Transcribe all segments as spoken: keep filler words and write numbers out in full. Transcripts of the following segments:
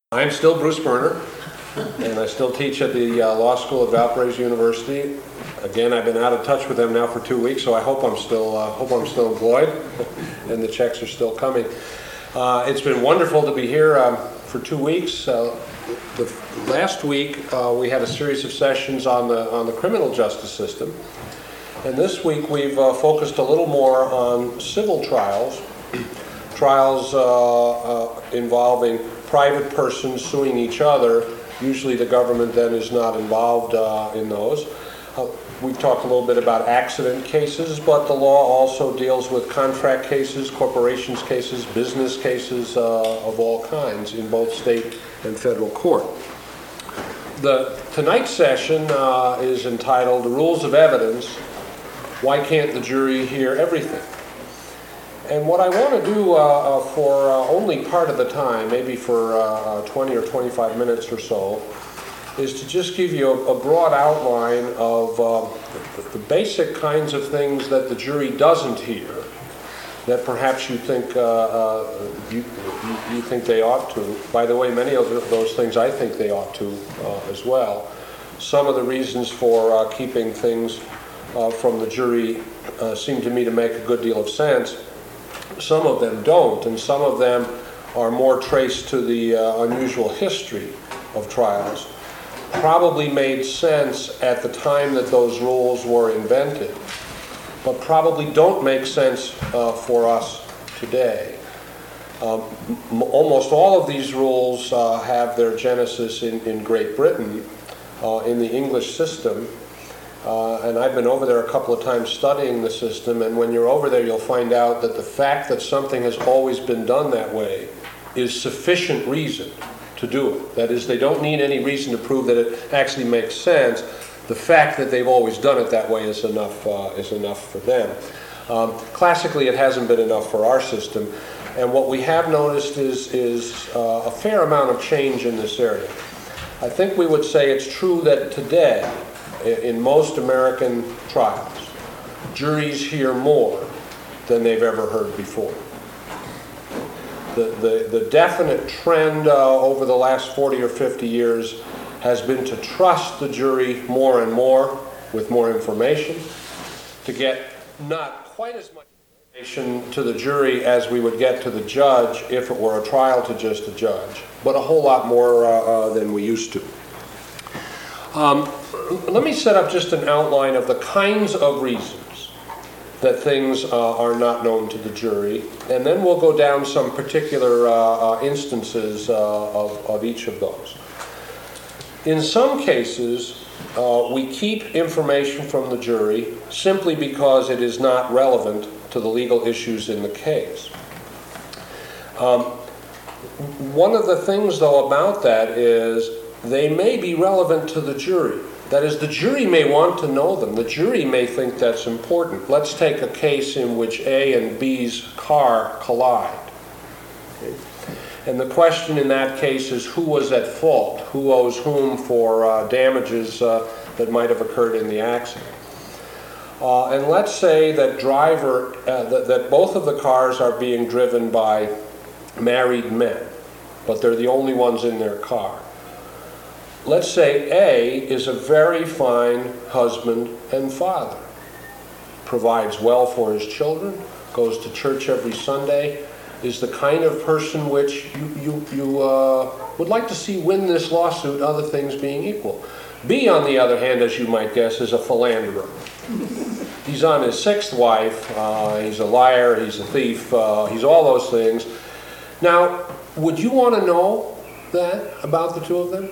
I'm still Bruce Berner, and I still teach at the uh, Law School at Valparaiso University. Again, I've been out of touch with them now for two weeks, so I hope I'm still uh, hope I'm still employed, and the checks are still coming. Uh, it's been wonderful to be here um, for two weeks. Uh, the last week uh, we had a series of sessions on the on the criminal justice system, and this week we've uh, focused a little more on civil trials, trials uh, uh, involving private persons suing each other. Usually the government then is not involved uh, in those. Uh, we've talked a little bit about accident cases, but the law also deals with contract cases, corporations cases, business cases uh, of all kinds in both state and federal court. The tonight's session uh, is entitled Rules of Evidence, Why Can't the Jury Hear Everything? And what I want to do uh, uh, for uh, only part of the time, maybe for uh, twenty or twenty-five minutes or so, is to just give you a, a broad outline of uh, the, the basic kinds of things that the jury doesn't hear, that perhaps you think uh, uh, you, you, you think they ought to. By the way, many of those things I think they ought to uh, as well. Some of the reasons for uh, keeping things uh, from the jury uh, seem to me to make a good deal of sense. Some of them don't, and some of them are more traced to the uh, unusual history of trials. Probably made sense at the time that those rules were invented, but probably don't make sense uh, for us today. Um, m- almost all of these rules uh, have their genesis in, in Great Britain, uh, in the English system. Uh, and I've been over there a couple of times studying the system, and when you're over there you'll find out that the fact that something has always been done that way is sufficient reason to do it. That is, they don't need any reason to prove that it actually makes sense. The fact that they've always done it that way is enough, uh, is enough for them. Um, classically, it hasn't been enough for our system, and what we have noticed is, is uh, a fair amount of change in this area. I think we would say it's true that today, in most American trials, juries hear more than they've ever heard before. The, the, the definite trend uh, over the last forty or fifty years has been to trust the jury more and more with more information, to get not quite as much information to the jury as we would get to the judge if it were a trial to just a judge, but a whole lot more uh, uh, than we used to. Um, let me set up just an outline of the kinds of reasons that things uh, are not known to the jury, and then we'll go down some particular uh, uh, instances uh, of, of each of those. In some cases, uh, we keep information from the jury simply because it is not relevant to the legal issues in the case. Um, one of the things, though, about that is they may be relevant to the jury. That is, the jury may want to know them. The jury may think that's important. Let's take a case in which A and B's car collide. Okay. And the question in that case is who was at fault? Who owes whom for uh, damages uh, that might have occurred in the accident? Uh, and let's say that driver, uh, that, that both of the cars are being driven by married men, but they're the only ones in their car. Let's say A is a very fine husband and father, provides well for his children, goes to church every Sunday, is the kind of person which you, you, you uh, would like to see win this lawsuit, other things being equal. B, on the other hand, as you might guess, is a philanderer. He's on his sixth wife, uh, he's a liar, he's a thief, uh, he's all those things. Now, would you want to know that about the two of them?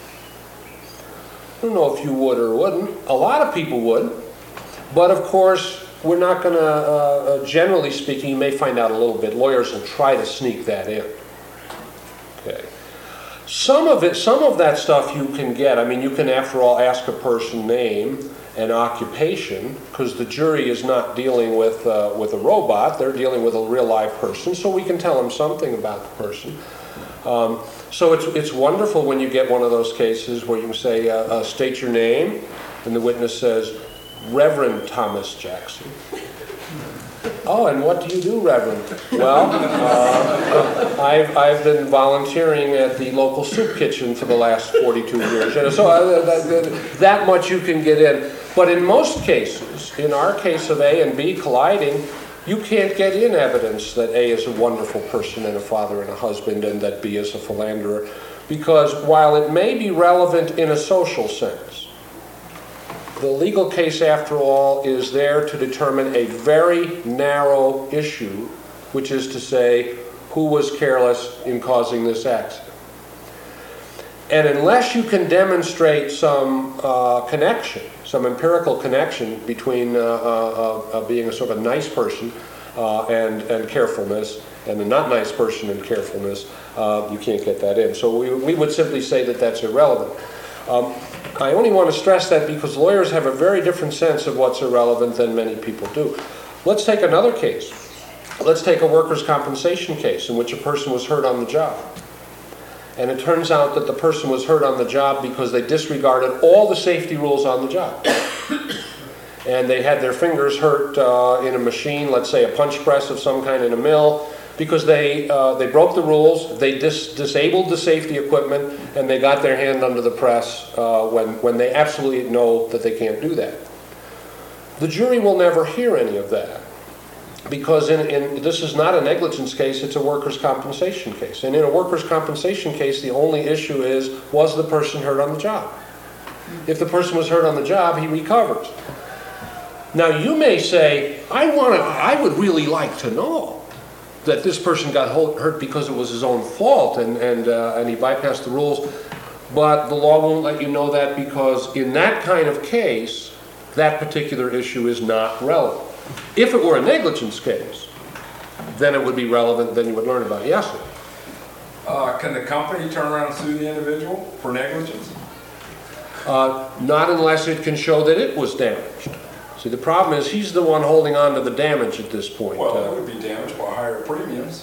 I don't know if you would or wouldn't. A lot of people would. But of course, we're not going to, uh, uh, generally speaking, you may find out a little bit. Lawyers will try to sneak that in. Okay. Some of it, some of that stuff you can get. I mean, you can, after all, ask a person name and occupation, because the jury is not dealing with, uh, with a robot. They're dealing with a real live person, so we can tell them something about the person. Um, so it's it's wonderful when you get one of those cases where you can say, uh, uh, state your name, and the witness says, Reverend Thomas Jackson. Oh, and what do you do, Reverend? Well, uh, I've, I've been volunteering at the local soup kitchen for the last forty-two years. And so uh, that, that much you can get in. But in most cases, in our case of A and B colliding, you can't get in evidence that A is a wonderful person and a father and a husband and that B is a philanderer. Because while it may be relevant in a social sense, the legal case, after all, is there to determine a very narrow issue, which is to say, who was careless in causing this accident. And unless you can demonstrate some uh, connection, some empirical connection between uh, uh, uh, being a sort of nice person uh, and, and carefulness, and a not nice person and carefulness, uh, you can't get that in. So we, we would simply say that that's irrelevant. Um, I only want to stress that because lawyers have a very different sense of what's irrelevant than many people do. Let's take another case. Let's take a workers' compensation case in which a person was hurt on the job. And it turns out that the person was hurt on the job because they disregarded all the safety rules on the job. And they had their fingers hurt uh, in a machine, let's say a punch press of some kind in a mill, because they uh, they broke the rules, they dis disabled the safety equipment, and they got their hand under the press uh, when, when they absolutely know that they can't do that. The jury will never hear any of that, because in, in, this is not a negligence case, it's a workers' compensation case. And in a workers' compensation case, the only issue is, was the person hurt on the job? If the person was hurt on the job, he recovers. Now you may say, I want to, I would really like to know that this person got hurt because it was his own fault and, and, uh, and he bypassed the rules, but the law won't let you know that because in that kind of case, that particular issue is not relevant. If it were a negligence case, then it would be relevant, then you would learn about it. Yes, sir? Uh, can the company turn around and sue the individual for negligence? Uh, not unless it can show that it was damaged. See, the problem is he's the one holding on to the damage at this point. Well, uh, it would be damaged by higher premiums.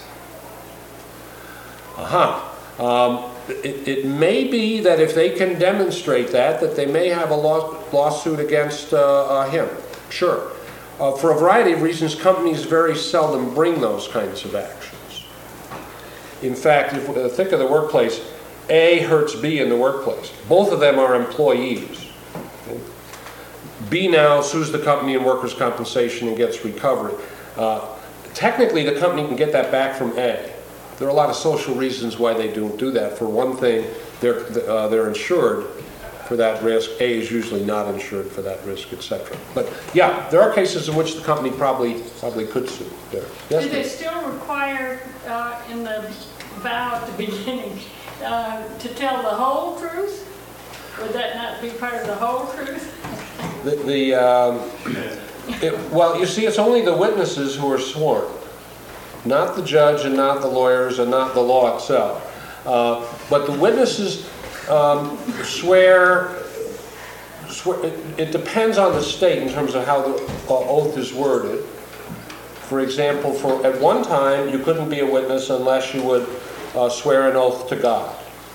Uh-huh. Um, it, it may be that if they can demonstrate that, that they may have a law, lawsuit against uh, uh, him. Sure. Uh, for a variety of reasons, companies very seldom bring those kinds of actions. In fact, if uh, think of the workplace, A hurts B in the workplace. Both of them are employees. Okay? B now sues the company in workers' compensation and gets recovery. Uh, technically, the company can get that back from A. There are a lot of social reasons why they don't do that. For one thing, they're, uh, they're insured for that risk. A is usually not insured for that risk, et cetera. But yeah, there are cases in which the company probably probably could sue. There. Yes, Do they still require uh, in the vow at the beginning uh, to tell the whole truth? Would that not be part of the whole truth? The, the um, it, well, you see, it's only the witnesses who are sworn, not the judge and not the lawyers and not the law itself. Uh, but the witnesses um, swear, swear it, it depends on the state in terms of how the uh, oath is worded. For example, for at one time, you couldn't be a witness unless you would uh, swear an oath to God.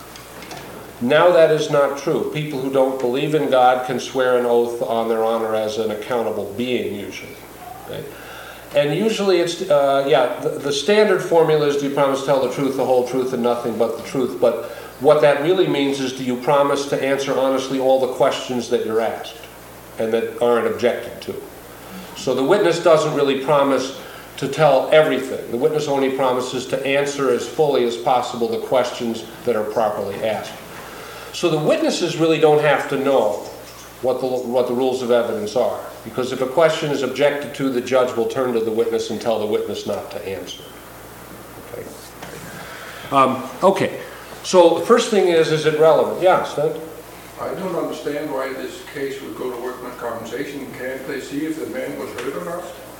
Now that is not true. People who don't believe in God can swear an oath on their honor as an accountable being, usually. Okay? And usually it's, uh, yeah, the, the standard formula is, do you promise to tell the truth, the whole truth, and nothing but the truth? But what that really means is, do you promise to answer honestly all the questions that you're asked and that aren't objected to? So the witness doesn't really promise to tell everything. The witness only promises to answer as fully as possible the questions that are properly asked. So the witnesses really don't have to know what the, what the rules of evidence are, because if a question is objected to, the judge will turn to the witness and tell the witness not to answer. Okay. Um, okay. So the first thing is, is it relevant? Yes, Stan? I don't understand why this case would go to workman's compensation. Can't they see if the man was hurt or not?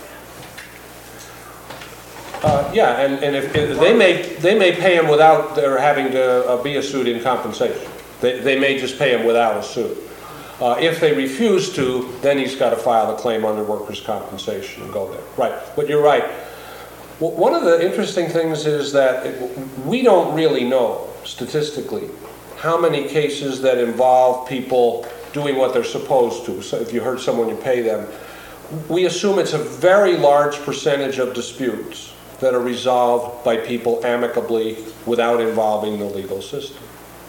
Uh, yeah, and, and if, if they may they may pay him without there having to uh, be a suit in compensation. They, they may just pay him without a suit. Uh, if they refuse to, then he's got to file a claim under workers' compensation and go there. Right, but you're right. Well, one of the interesting things is that it, we don't really know, statistically, how many cases that involve people doing what they're supposed to. So if you hurt someone, you pay them. we assume it's a very large percentage of disputes that are resolved by people amicably without involving the legal system.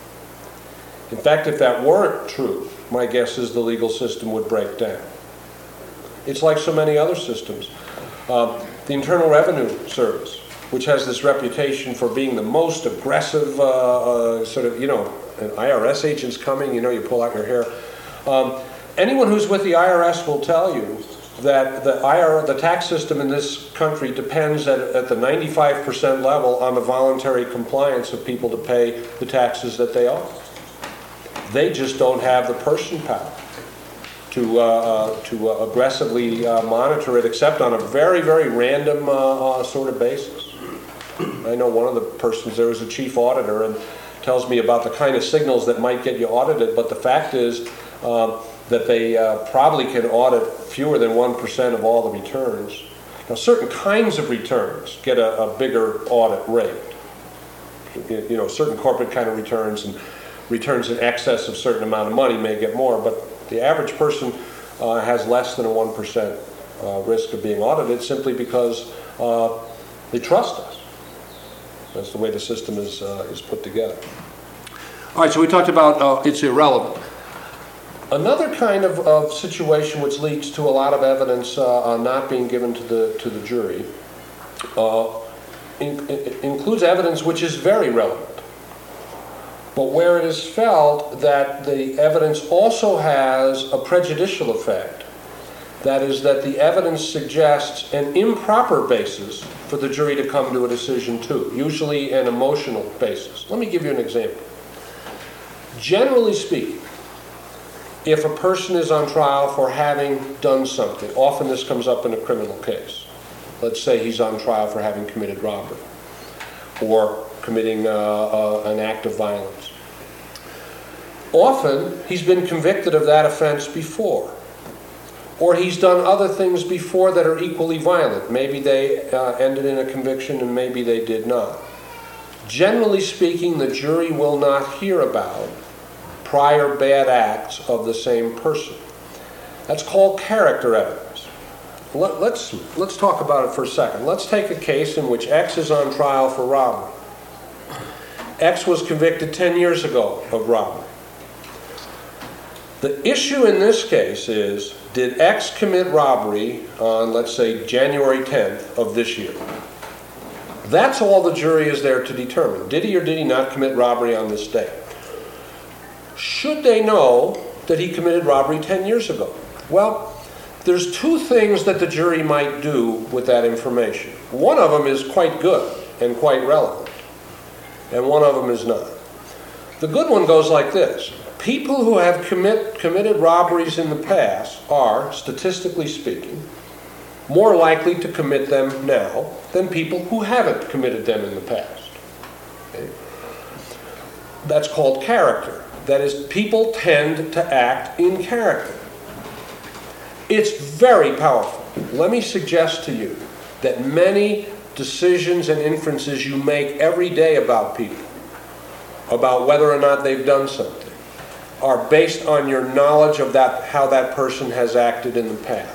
In fact, if that weren't true, my guess is the legal system would break down. It's like so many other systems. Um, the Internal Revenue Service, which has this reputation for being the most aggressive uh, uh, sort of, you know, an I R S agent's coming, you know, you pull out your hair. Um, anyone who's with the I R S will tell you that the I R S, the tax system in this country depends at, at the ninety-five percent level on the voluntary compliance of people to pay the taxes that they owe. They just don't have the person power to, uh, uh, to uh, aggressively uh, monitor it, except on a very, very random uh, uh, sort of basis. I know one of the persons there was a chief auditor and tells me about the kind of signals that might get you audited, but the fact is uh, that they uh, probably can audit fewer than one percent of all the returns. Now, certain kinds of returns get a, a bigger audit rate. You know, certain corporate kind of returns and returns in excess of a certain amount of money may get more, but the average person uh, has less than a one percent uh, risk of being audited simply because uh, they trust us. That's the way the system is, uh, is put together. All right, so we talked about uh, it's irrelevant. Another kind of, of situation which leads to a lot of evidence uh, uh, not being given to the, to the jury uh, in, in, includes evidence which is very relevant, but where it is felt that the evidence also has a prejudicial effect. That is, that the evidence suggests an improper basis for the jury to come to a decision too, usually an emotional basis. Let me give you an example. Generally speaking, if a person is on trial for having done something, often this comes up in a criminal case. Let's say he's on trial for having committed robbery or committing uh, uh, an act of violence. Often, he's been convicted of that offense before. Or he's done other things before that are equally violent. Maybe they uh, ended in a conviction and maybe they did not. Generally speaking, the jury will not hear about prior bad acts of the same person. That's called character evidence. Let, let's, let's talk about it for a second. Let's take a case in which X is on trial for robbery. X was convicted ten years ago of robbery. The issue in this case is, did X commit robbery on, let's say, January tenth of this year? That's all the jury is there to determine. Did he or did he not commit robbery on this day? Should they know that he committed robbery ten years ago? Well, there's two things that the jury might do with that information. One of them is quite good and quite relevant, and one of them is not. The good one goes like this. People who have commit, committed robberies in the past are, statistically speaking, more likely to commit them now than people who haven't committed them in the past. Okay? That's called character. That is, people tend to act in character. It's very powerful. Let me suggest to you that many decisions and inferences you make every day about people, about whether or not they've done something, are based on your knowledge of that, how that person has acted in the past.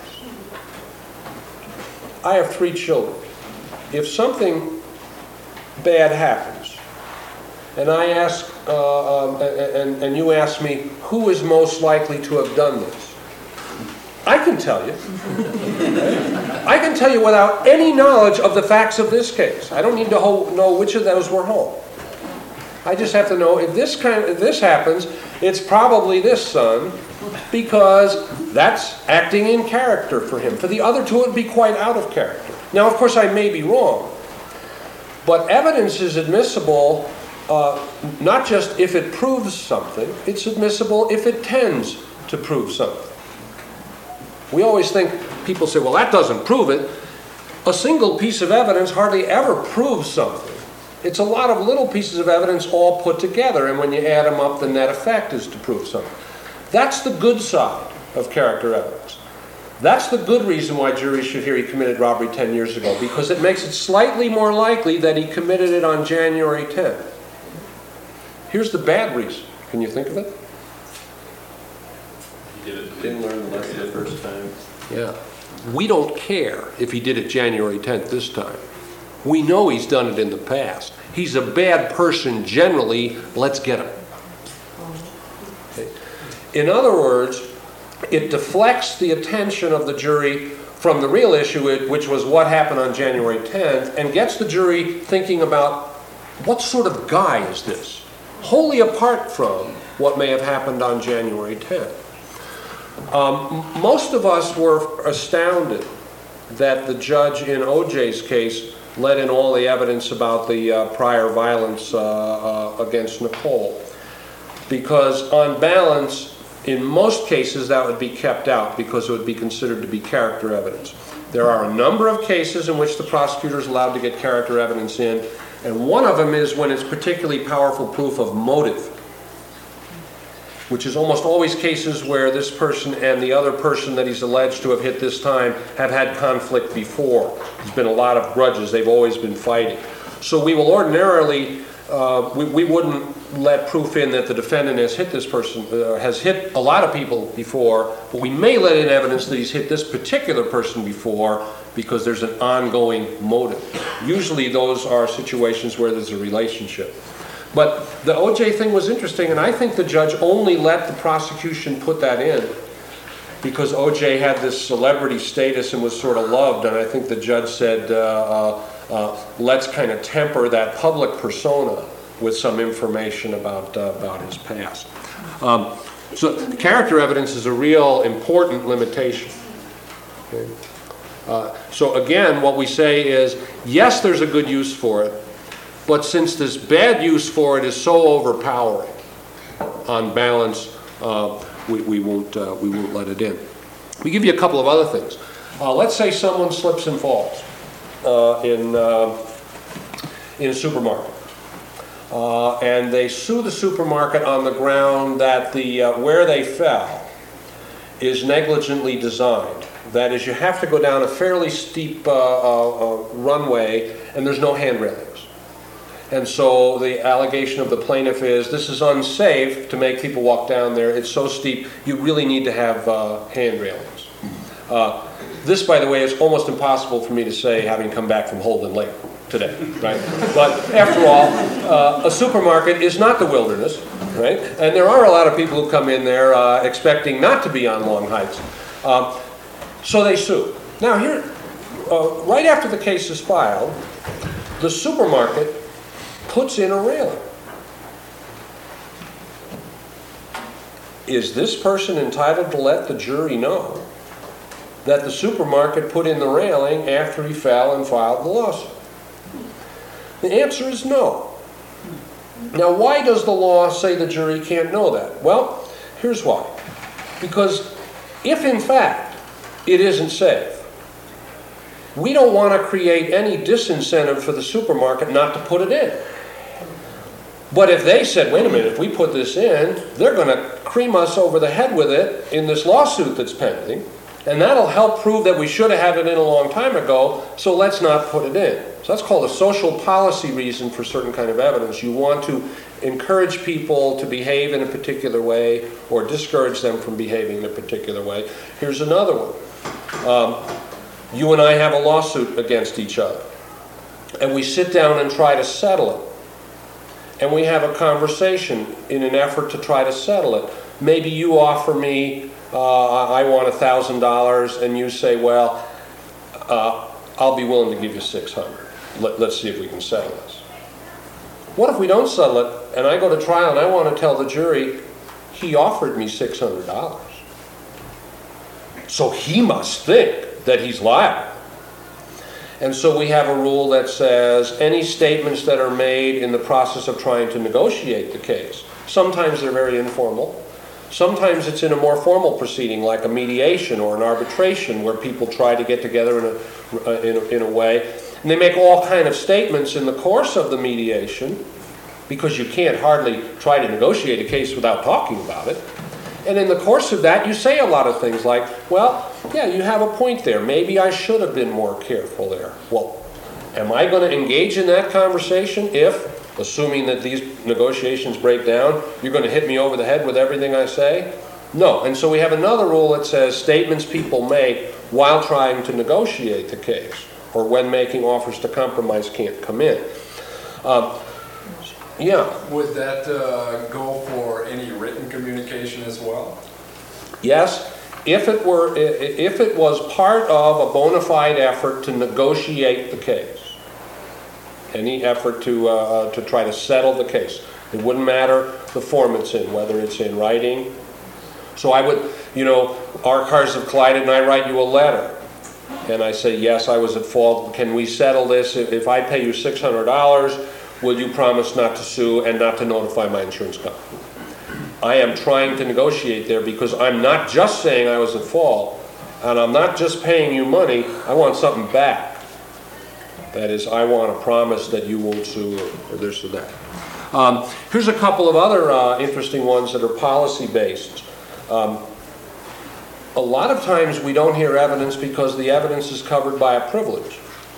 I have three children. If something bad happens, and I ask, uh, um, and, and you ask me, who is most likely to have done this? I can tell you. I can tell you without any knowledge of the facts of this case. I don't need to know which of those were home. I just have to know if this kind, if this happens, it's probably this son, because that's acting in character for him. For the other two, it would be quite out of character. Now, of course, I may be wrong, but evidence is admissible uh, not just if it proves something, it's admissible if it tends to prove something. We always think, people say, well, that doesn't prove it. A single piece of evidence hardly ever proves something. It's a lot of little pieces of evidence all put together, and when you add them up, the net effect is to prove something. That's the good side of character evidence. That's the good reason why juries should hear he committed robbery ten years ago, because it makes it slightly more likely that he committed it on January tenth. Here's the bad reason. Can you think of it? He did it, didn't learn the lesson the first time. Yeah. we don't care if he did it January tenth this time. We know he's done it in the past. He's a bad person generally, let's get him. Okay. In other words, it deflects the attention of the jury from the real issue, which was what happened on January tenth, and gets the jury thinking about what sort of guy is this, wholly apart from what may have happened on January tenth. Um, most of us were astounded that the judge in O J's case let in all the evidence about the uh, prior violence uh, uh, against Nicole, because on balance, in most cases, that would be kept out because it would be considered to be character evidence. There are a number of cases in which the prosecutor is allowed to get character evidence in, and one of them is when it's particularly powerful proof of motive, which is almost always cases where this person and the other person that he's alleged to have hit this time have had conflict before. There's been a lot of grudges. They've always been fighting. So we will ordinarily, uh, we, we wouldn't let proof in that the defendant has hit this person, uh, has hit a lot of people before, but we may let in evidence that he's hit this particular person before because there's an ongoing motive. Usually those are situations where there's a relationship. But the O J thing was interesting, and I think the judge only let the prosecution put that in because O J had this celebrity status and was sort of loved, and I think the judge said, uh, uh, uh, let's kind of temper that public persona with some information about, uh, about his past. Um, so character evidence is a real important limitation. Okay? Uh, so again, what we say is, yes, there's a good use for it, but since this bad use for it is so overpowering, on balance, uh, we, we, won't, uh, we won't let it in. We give you a couple of other things. Uh, let's say someone slips and falls uh, in, uh, in a supermarket. Uh, and they sue the supermarket on the ground that the uh, where they fell is negligently designed. That is, you have to go down a fairly steep uh, uh, uh, runway, and there's no hand railings. And so the allegation of the plaintiff is, this is unsafe to make people walk down there. It's so steep, you really need to have uh, hand railings. Uh, this, by the way, is almost impossible for me to say, having come back from Holden Lake today, right? But after all, uh, a supermarket is not the wilderness, right? And there are a lot of people who come in there uh, expecting not to be on long hikes. Um, so they sue. Now here, uh, right after the case is filed, the supermarket puts in a railing. Is this person entitled to let the jury know that the supermarket put in the railing after he fell and filed the lawsuit? The answer is no. Now, why does the law say the jury can't know that? Well, here's why. Because if, in fact, it isn't safe, we don't want to create any disincentive for the supermarket not to put it in. But if they said, wait a minute, if we put this in, they're going to cream us over the head with it in this lawsuit that's pending, and that'll help prove that we should have had it in a long time ago, so let's not put it in. So that's called a social policy reason for certain kind of evidence. You want to encourage people to behave in a particular way or discourage them from behaving in a particular way. Here's another one. Um, you and I have a lawsuit against each other, and we sit down and try to settle it. And we have a conversation in an effort to try to settle it. Maybe you offer me, uh, I want one thousand dollars, and you say, well, uh, I'll be willing to give you six hundred dollars. Let, let's see if we can settle this. What if we don't settle it, and I go to trial and I want to tell the jury, he offered me six hundred dollars. So he must think that he's liable. And so we have a rule that says any statements that are made in the process of trying to negotiate the case, sometimes they're very informal, sometimes it's in a more formal proceeding like a mediation or an arbitration where people try to get together in a, uh, in a, in a way, and they make all kind of statements in the course of the mediation because you can't hardly try to negotiate a case without talking about it. And in the course of that, you say a lot of things like, well, yeah, you have a point there. Maybe I should have been more careful there. Well, am I going to engage in that conversation if, assuming that these negotiations break down, you're going to hit me over the head with everything I say? No. And so we have another rule that says statements people make while trying to negotiate the case, or when making offers to compromise can't come in. Um, yeah. Would that uh, go for any written communication as well? Yes, if it were, if it was part of a bona fide effort to negotiate the case, any effort to uh, to try to settle the case. It wouldn't matter the form it's in, whether it's in writing. So I would, you know, our cars have collided and I write you a letter. And I say, yes, I was at fault. Can we settle this? If, if I pay you six hundred dollars, will you promise not to sue and not to notify my insurance company? I am trying to negotiate there because I'm not just saying I was at fault, and I'm not just paying you money, I want something back. That is, I want a promise that you won't sue or, or this or that. Um, here's a couple of other uh, interesting ones that are policy-based. Um, a lot of times we don't hear evidence because the evidence is covered by a privilege.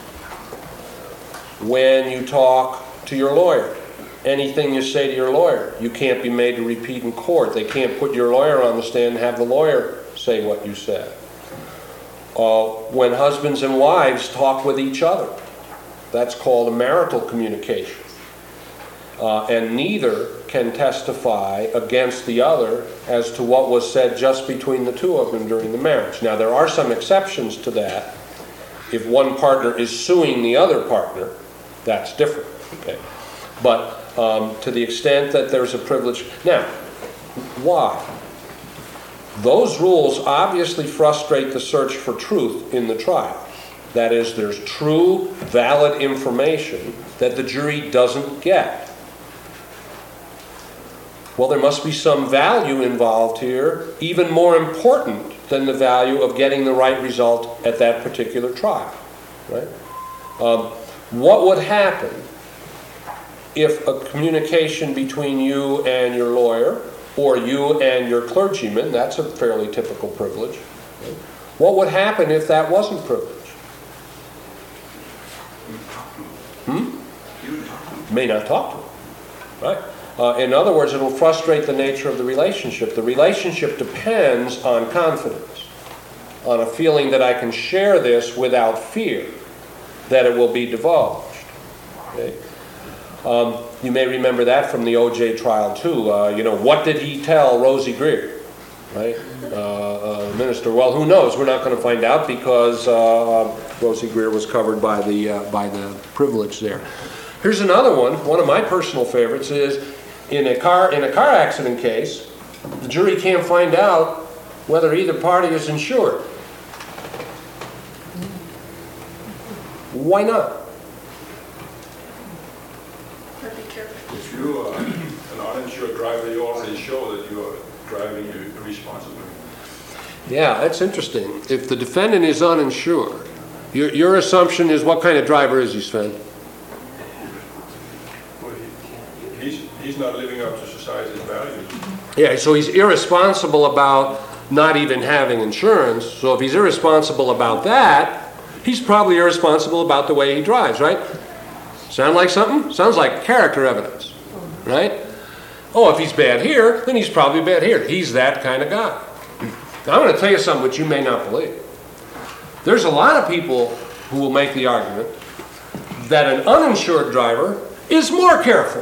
When you talk to your lawyer, anything you say to your lawyer, you can't be made to repeat in court. They can't put your lawyer on the stand and have the lawyer say what you said. Uh, when husbands and wives talk with each other, that's called a marital communication. Uh, and neither can testify against the other as to what was said just between the two of them during the marriage. Now, there are some exceptions to that. If one partner is suing the other partner, that's different. Okay? But um, to the extent that there's a privilege... Now, why? Those rules obviously frustrate the search for truth in the trial. That is, there's true, valid information that the jury doesn't get. Well, there must be some value involved here, even more important than the value of getting the right result at that particular trial. Right? Um, what would happen if a communication between you and your lawyer, or you and your clergyman, that's a fairly typical privilege, right? What would happen if that wasn't privilege? Hmm? May not talk to him, right? Uh, in other words, it will frustrate the nature of the relationship. The relationship depends on confidence, on a feeling that I can share this without fear that it will be divulged. Okay? Um, you may remember that from the O J trial too. Uh, you know, what did he tell Rosie Greer? Right? Uh, uh, minister. Well, who knows? We're not going to find out because uh, Rosie Greer was covered by the uh, by the privilege there. Here's another one. One of my personal favorites is in a car in a car accident case, the jury can't find out whether either party is insured. Why not? If you are an uninsured driver, you already show that you are driving irresponsibly. Yeah, that's interesting. If the defendant is uninsured, your, your assumption is what kind of driver is he, Sven? Well, he, he's, he's not living up to society's values. Yeah, so he's irresponsible about not even having insurance. So if he's irresponsible about that, he's probably irresponsible about the way he drives, right? Sound like something? Sounds like character evidence, right? Oh, if he's bad here, then he's probably bad here. He's that kind of guy. Now, I'm going to tell you something which you may not believe. There's a lot of people who will make the argument that an uninsured driver is more careful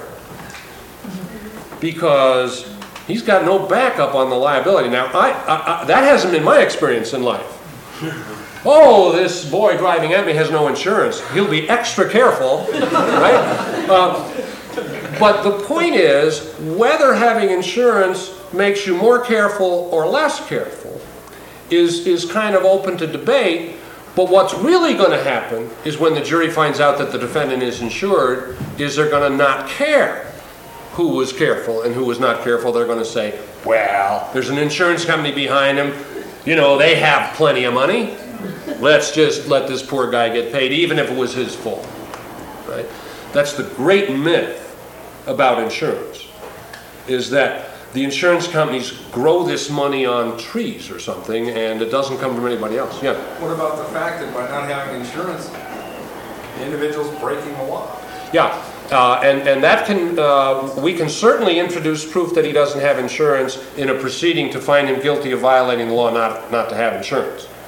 because he's got no backup on the liability. Now, I, I, I, that hasn't been my experience in life. Oh, this boy driving at me has no insurance. He'll be extra careful, right? Uh, but the point is, whether having insurance makes you more careful or less careful is, is kind of open to debate. But what's really going to happen is when the jury finds out that the defendant is insured, is they're going to not care who was careful and who was not careful. They're going to say, well, there's an insurance company behind him. You know, they have plenty of money. Let's just let this poor guy get paid, even if it was his fault, right? That's the great myth about insurance, is that the insurance companies grow this money on trees or something, and it doesn't come from anybody else. Yeah? What about the fact that by not having insurance, the individual's breaking the law? Yeah, uh, and, and that can, uh, we can certainly introduce proof that he doesn't have insurance in a proceeding to find him guilty of violating the law not, not to have insurance.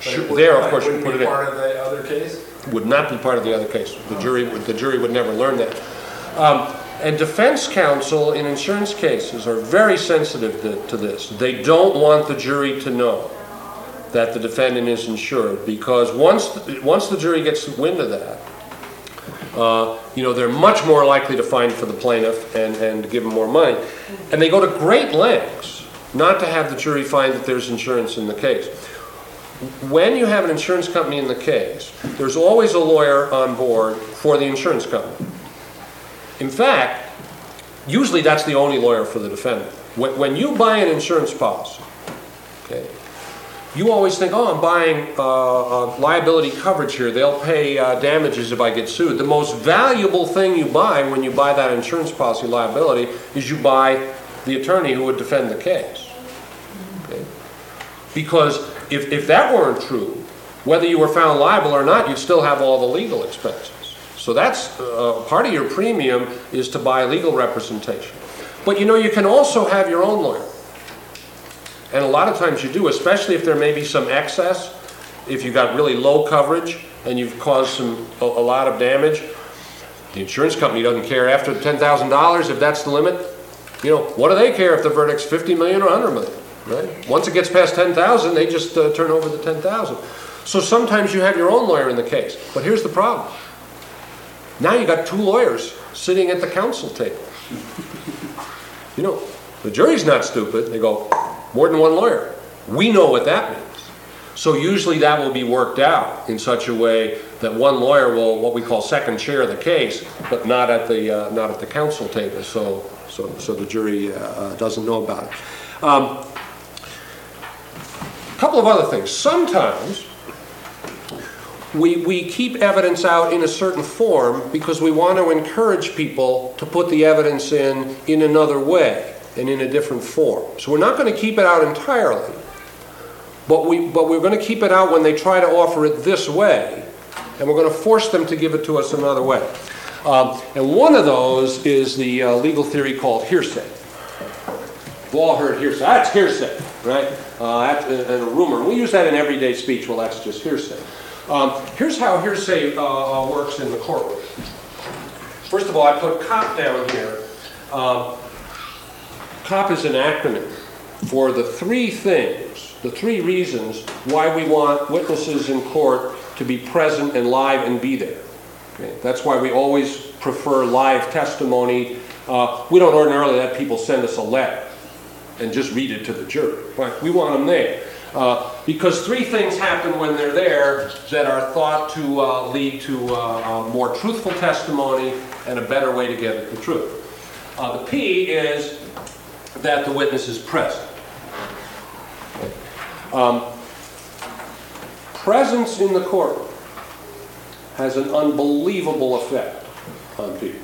But it Sure, wouldn't- there, of it course, you wouldn't put be it in. part of the other case? Would not be part of the other case. The jury, would- the jury would never learn that. Um, and defense counsel in insurance cases are very sensitive to, to this. They don't want the jury to know that the defendant is insured, because once, once the jury gets wind of that, uh, you know, they're much more likely to find for the plaintiff and, and give him more money. And they go to great lengths not to have the jury find that there's insurance in the case. When you have an insurance company in the case, there's always a lawyer on board for the insurance company. In fact, usually that's the only lawyer for the defendant. When, when you buy an insurance policy, okay, you always think, oh, I'm buying uh, uh, liability coverage here. They'll pay uh, damages if I get sued. The most valuable thing you buy when you buy that insurance policy liability is you buy the attorney who would defend the case. Okay? Because if, if that weren't true, whether you were found liable or not, you'd still have all the legal expenses. So that's uh, part of your premium is to buy legal representation. But you know, you can also have your own lawyer. And a lot of times you do, especially if there may be some excess, if you've got really low coverage and you've caused some a, a lot of damage. The insurance company doesn't care after ten thousand dollars if that's the limit. You know, what do they care if the verdict's fifty million or one hundred million, right? Once it gets past ten thousand, they just uh, turn over the ten thousand. So sometimes you have your own lawyer in the case. But here's the problem. Now you got two lawyers sitting at the counsel table. You know, the jury's not stupid. They go, more than one lawyer. We know what that means. So usually that will be worked out in such a way that one lawyer will, what we call second chair the case, but not at the uh, not at the counsel table. So so so the jury uh, doesn't know about it. Um, a couple of other things. Sometimes we we keep evidence out in a certain form because we want to encourage people to put the evidence in in another way and in a different form. So we're not going to keep it out entirely, but, we, but we're going to keep it out when they try to offer it this way, and we're going to force them to give it to us another way. Um, and one of those is the uh, legal theory called hearsay. We've all heard hearsay. That's hearsay, right? Uh, that's a, a rumor. We use that in everyday speech. Well, that's just hearsay. Um, here's how hearsay uh, works in the courtroom. First of all, I put COP down here. Um, COP is an acronym for the three things, the three reasons why we want witnesses in court to be present and live and be there. Okay? That's why we always prefer live testimony. Uh, we don't ordinarily let people send us a letter and just read it to the jury. Right? We want them there. Uh, because three things happen when they're there that are thought to uh, lead to uh, uh, more truthful testimony and a better way to get at the truth. Uh, the P is that the witness is present. Um, presence in the courtroom has an unbelievable effect on people.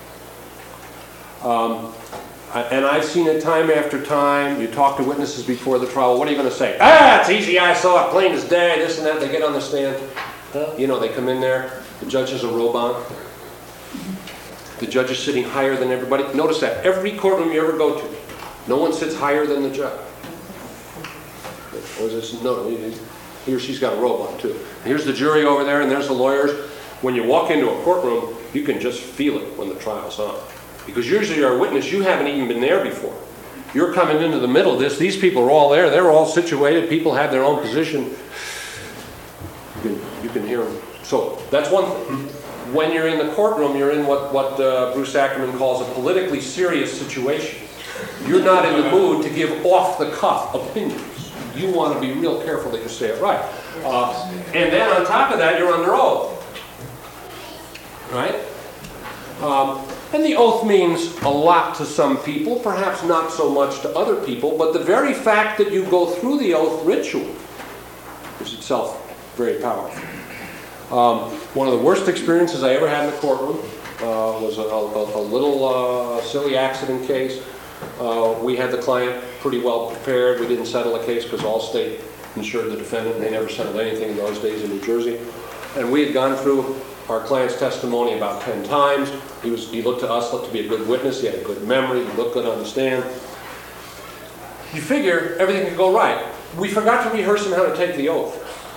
Um, and I've seen it time after time. You talk to witnesses before the trial. What are you going to say? Ah, it's easy. I saw it plain as day. This and that. They get on the stand. You know, they come in there. The judge has a robe on. The judge is sitting higher than everybody. Notice that. Every courtroom you ever go to, no one sits higher than the judge. Or is this, no, he or she's got a robe on too. And here's the jury over there, and there's the lawyers. When you walk into a courtroom, you can just feel it when the trial's on. Because usually you're a witness, you haven't even been there before. You're coming into the middle of this. These people are all there. They're all situated. People have their own position. You can, you can hear them. So that's one thing. When you're in the courtroom, you're in what, what uh, Bruce Ackerman calls a politically serious situation. You're not in the mood to give off-the-cuff opinions. You want to be real careful that you say it right. Uh, and then on top of that, you're under oath. Right? Um, and the oath means a lot to some people, perhaps not so much to other people, but the very fact that you go through the oath ritual is itself very powerful. Um, one of the worst experiences I ever had in the courtroom uh, was a, a, a little uh, silly accident case. Uh, we had the client pretty well prepared. We didn't settle the case because Allstate insured the defendant, and they never settled anything in those days in New Jersey. And we had gone through our client's testimony about ten times. He was he looked to us looked to be a good witness. He had a good memory. He looked good on the stand. You figure everything could go right. We forgot to rehearse him how to take the oath.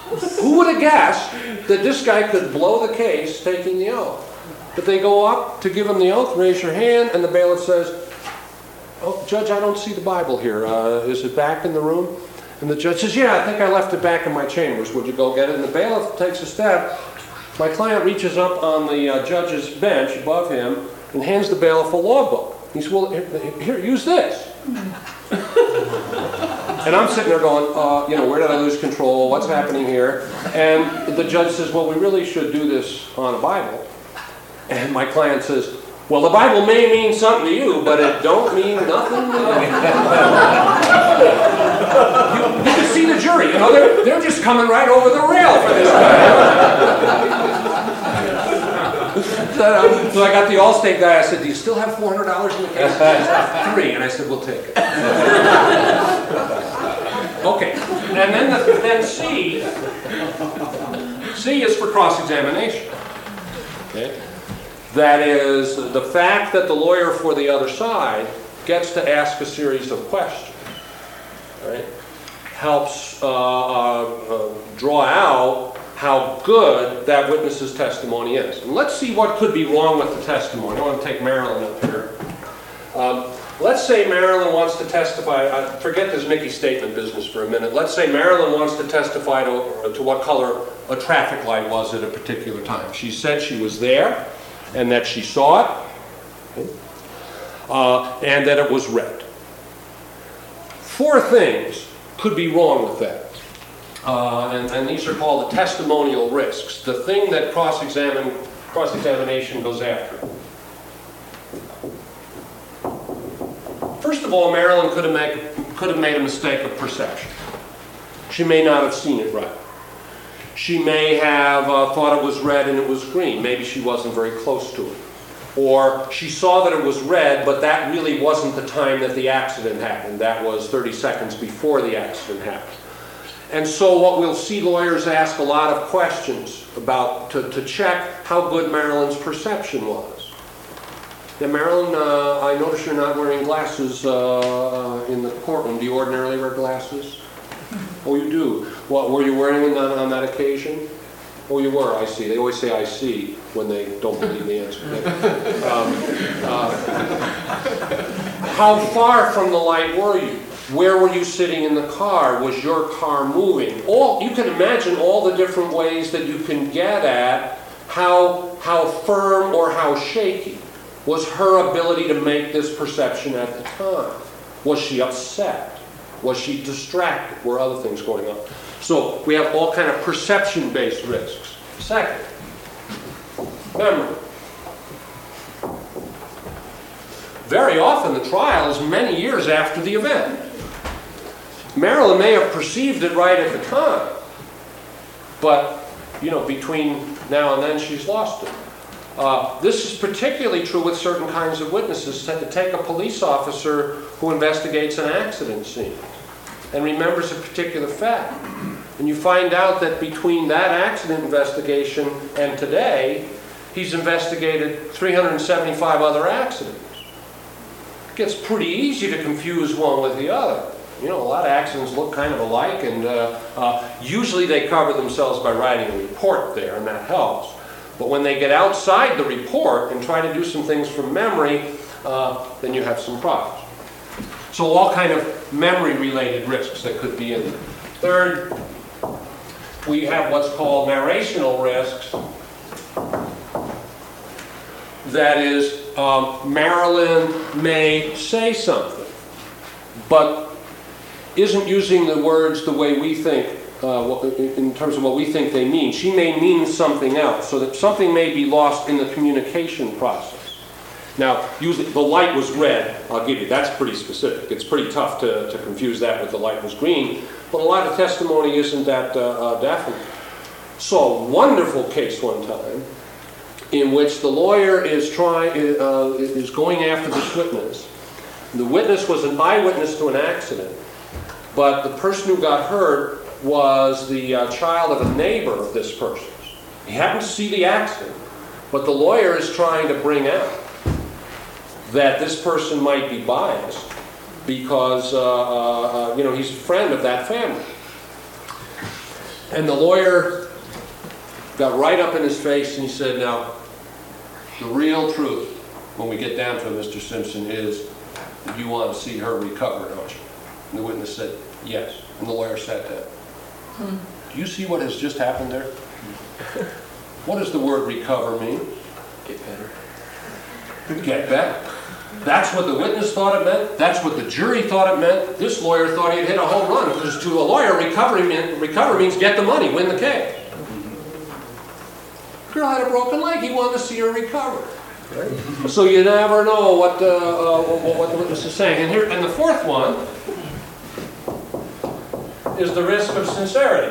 Who would have guessed that this guy could blow the case taking the oath? But they go up to give him the oath, raise your hand, and the bailiff says, "Oh, Judge, I don't see the Bible here. Uh, is it back in the room?" And the judge says, "Yeah, I think I left it back in my chambers. Would you go get it?" And the bailiff takes a step. My client reaches up on the uh, judge's bench above him and hands the bailiff a law book. He says, "Well, here, here use this." And I'm sitting there going, uh, you know, where did I lose control? What's happening here? And the judge says, "Well, we really should do this on a Bible." And my client says, "Well, the Bible may mean something to you, but it don't mean nothing to me." you, you can see the jury, you know, they're, they're just coming right over the rail for this guy. So, so I got the Allstate guy, I said, "Do you still have four hundred dollars in the case?" He said, "Three." And I said, "We'll take it." Okay, and then, the, then C, C is for cross-examination. Okay? That is, the fact that the lawyer for the other side gets to ask a series of questions, right, helps uh, uh, uh, draw out how good that witness's testimony is. And let's see what could be wrong with the testimony. I want to take Marilyn up here. Um, let's say Marilyn wants to testify, uh, forget this Mickey statement business for a minute. Let's say Marilyn wants to testify to, to what color a traffic light was at a particular time. She said she was there, and that she saw it, uh, and that it was red. Four things could be wrong with that. Uh, and, and these are called the testimonial risks, the thing that cross-examine, cross-examination goes after. First of all, Marilyn could have, make, could have made a mistake of perception. She may not have seen it right. She may have uh, thought it was red and it was green. Maybe she wasn't very close to it. Or she saw that it was red, but that really wasn't the time that the accident happened. That was thirty seconds before the accident happened. And so what we'll see lawyers ask a lot of questions about to, to check how good Marilyn's perception was. Now, Marilyn, uh, I notice you're not wearing glasses uh, in the courtroom. Do you ordinarily wear glasses? Oh, you do. What were you wearing on, on that occasion? Oh, you were. I see. They always say "I see" when they don't believe the answer. um, uh, how far from the light were you? Where were you sitting in the car? Was your car moving? All you can imagine all the different ways that you can get at how how firm or how shaky was her ability to make this perception at the time. Was she upset? Was she distracted? Were other things going on? So we have all kind of perception-based risks. Second, memory. Very often the trial is many years after the event. Marilyn may have perceived it right at the time, but you know, between now and then she's lost it. Uh, this is particularly true with certain kinds of witnesses. Take a police officer who investigates an accident scene and remembers a particular fact. And you find out that between that accident investigation and today, he's investigated three hundred seventy-five other accidents. It gets pretty easy to confuse one with the other. You know, a lot of accidents look kind of alike, and uh, uh, usually they cover themselves by writing a report there, and that helps. But when they get outside the report and try to do some things from memory, uh, then you have some problems. So all kind of memory-related risks that could be in there. Third, we have what's called narrational risks. That is, um, Marilyn may say something, but isn't using the words the way we think, uh, in terms of what we think they mean. She may mean something else, so that something may be lost in the communication process. Now, usually the light was red, I'll give you, that's pretty specific. It's pretty tough to, to confuse that with the light was green, but a lot of testimony isn't that uh, uh, definite. So, a wonderful case one time in which the lawyer is trying uh, is going after this witness. The witness was an eyewitness to an accident, but the person who got hurt was the uh, child of a neighbor of this person's. He happened to see the accident, but the lawyer is trying to bring out that this person might be biased because uh, uh, you know, he's a friend of that family. And the lawyer got right up in his face and he said, now, the real truth, when we get down to it, Mister Simpson, is that you want to see her recover, don't you? And the witness said, yes. And the lawyer sat down. Hmm. Do you see what has just happened there? What does the word recover mean? Get better. Get better. That's what the witness thought it meant. That's what the jury thought it meant. This lawyer thought he'd hit a home run, because to a lawyer, recovery, mean, recover means get the money, win the case. Girl had a broken leg. He wanted to see her recover. Right? So you never know what, uh, uh, what the witness is saying. And here, and the fourth one is the risk of sincerity.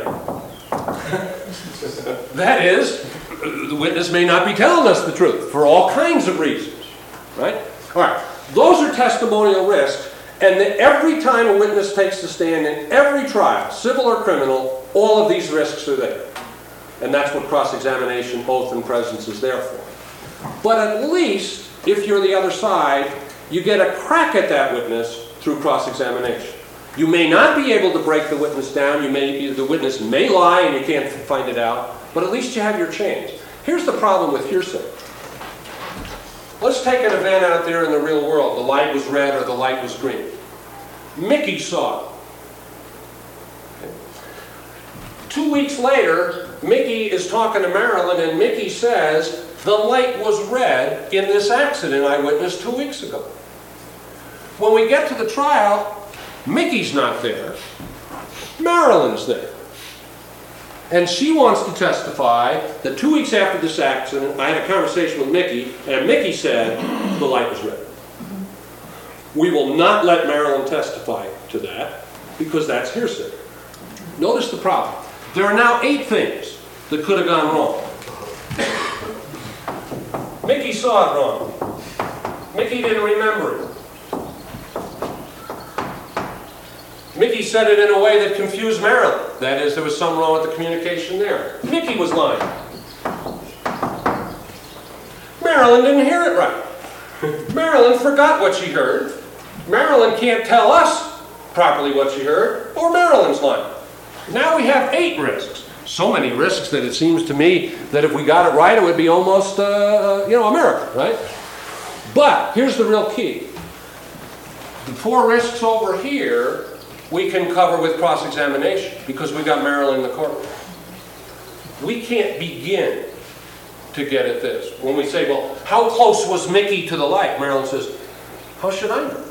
That is, the witness may not be telling us the truth for all kinds of reasons. Right? All right. Those are testimonial risks. And the, every time a witness takes the stand in every trial, civil or criminal, all of these risks are there. And that's what cross-examination, oath, and presence is there for. But at least, if you're the other side, you get a crack at that witness through cross-examination. You may not be able to break the witness down. You may, the witness may lie and you can't find it out. But at least you have your chance. Here's the problem with hearsay. Let's take an event out there in the real world. The light was red or the light was green. Mickey saw it. Okay. Two weeks later, Mickey is talking to Marilyn, and Mickey says, the light was red in this accident I witnessed two weeks ago. When we get to the trial, Mickey's not there. Marilyn's there. And she wants to testify that two weeks after this accident, I had a conversation with Mickey, and Mickey said the light was red. We will not let Marilyn testify to that, because that's hearsay. Notice the problem. There are now eight things that could have gone wrong. Mickey saw it wrong. Mickey didn't remember it. Mickey said it in a way that confused Marilyn. That is, there was something wrong with the communication there. Mickey was lying. Marilyn didn't hear it right. Marilyn forgot what she heard. Marilyn can't tell us properly what she heard, or Marilyn's lying. Now we have eight risks. So many risks that it seems to me that if we got it right, it would be almost, uh, you know, a miracle, right? But here's the real key. The four risks over here, we can cover with cross-examination because we got Marilyn in the courtroom. We can't begin to get at this. When we say, well, how close was Mickey to the light? Marilyn says, how should I know?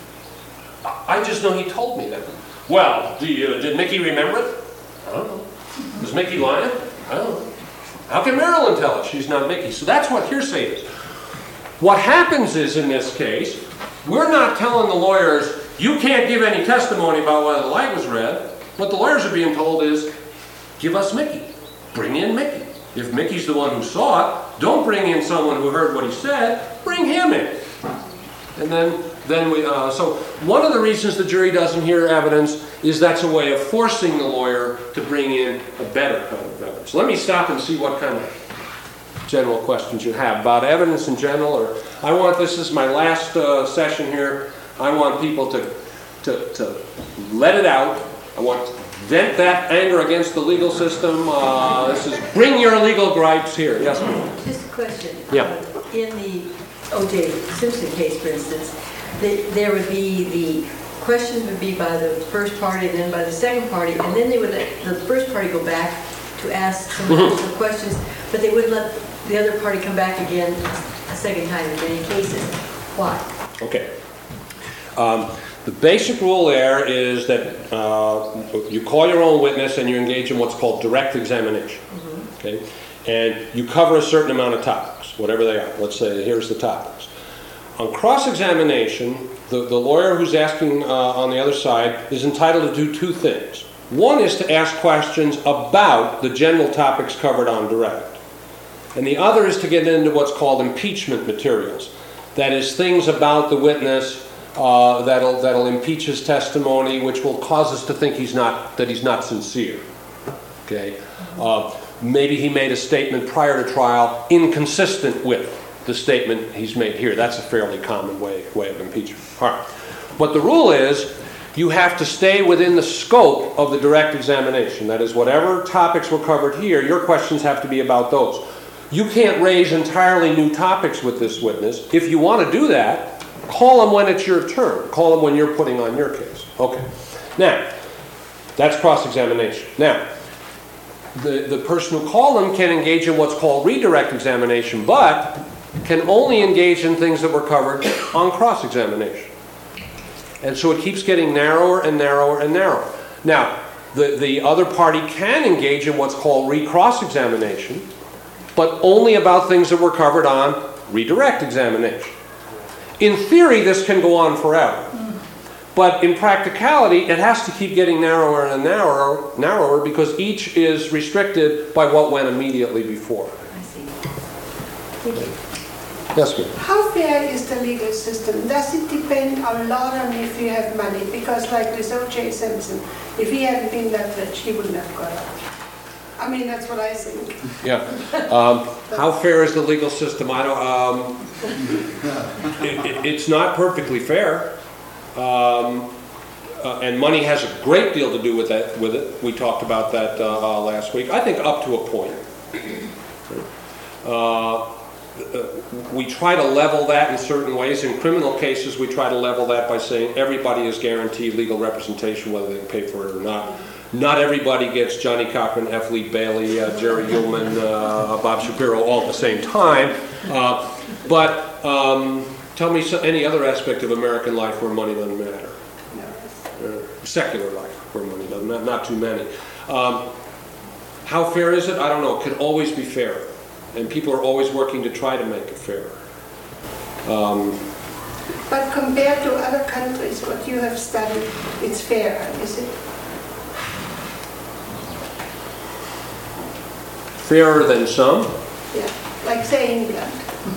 I just know he told me that. Well, do you, did Mickey remember it? I don't know. Was Mickey lying? I don't know. How can Marilyn tell us she's not Mickey? So that's what hearsay is. What happens is, in this case, we're not telling the lawyers, you can't give any testimony about whether the light was red. What the lawyers are being told is, give us Mickey. Bring in Mickey. If Mickey's the one who saw it, don't bring in someone who heard what he said. Bring him in. And then, then we, uh, so one of the reasons the jury doesn't hear evidence is that's a way of forcing the lawyer to bring in a better kind of evidence. Let me stop and see what kind of general questions you have about evidence in general. Or I want, this is my last uh, session here. I want people to, to, to let it out. I want to vent that anger against the legal system. Uh, this is bring your legal gripes here. Yes, ma'am. Just a question. Yeah. Uh, in the O J Simpson case, for instance, the, there would be the questions would be by the first party, then by the second party, and then they would let the first party go back to ask some additional questions, but they wouldn't let the other party come back again a second time in many cases. Why? Okay. Um, the basic rule there is that uh, you call your own witness and you engage in what's called direct examination. Mm-hmm. Okay, and you cover a certain amount of topics, whatever they are. Let's say here's the topics. On cross-examination, the, the lawyer who's asking uh, on the other side is entitled to do two things. One is to ask questions about the general topics covered on direct. And the other is to get into what's called impeachment materials. That is, things about the witness uh, that'll, that'll impeach his testimony, which will cause us to think he's not, that he's not sincere. Okay? Uh, maybe he made a statement prior to trial inconsistent with the statement he's made here. That's a fairly common way, way of impeachment. All right. But the rule is, you have to stay within the scope of the direct examination. That is, whatever topics were covered here, your questions have to be about those. You can't raise entirely new topics with this witness. If you want to do that, call them when it's your turn. Call them when you're putting on your case. Okay. Now, that's cross-examination. Now, the, the person who called them can engage in what's called redirect examination, but can only engage in things that were covered on cross-examination. And so it keeps getting narrower and narrower and narrower. Now, the, the other party can engage in what's called re-cross-examination, but only about things that were covered on redirect examination. In theory, this can go on forever. But in practicality, it has to keep getting narrower and narrower, narrower because each is restricted by what went immediately before. I see. Thank you. Yes, ma'am. How fair is the legal system? Does it depend a lot on if you have money? Because like with O J Simpson, if he hadn't been that rich, he wouldn't have got out. I mean, that's what I think. Yeah. Um, how fair is the legal system? I don't. Um, it, it, it's not perfectly fair, um, uh, and money has a great deal to do with that. With it, we talked about that uh, uh, last week. I think up to a point. Uh, we try to level that in certain ways. In criminal cases, we try to level that by saying everybody is guaranteed legal representation, whether they pay for it or not. Not everybody gets Johnny Cochran, F. Lee Bailey, uh, Jerry Ullman, uh, Bob Shapiro all at the same time. Uh, but um, tell me so, any other aspect of American life where money doesn't matter. Uh, secular life where money doesn't matter. Not too many. Um, how fair is it? I don't know. It can always be fair. And people are always working to try to make it fair. Um, But compared to other countries, what you have studied, it's fair, is it? Fairer than some. Yeah, like say England.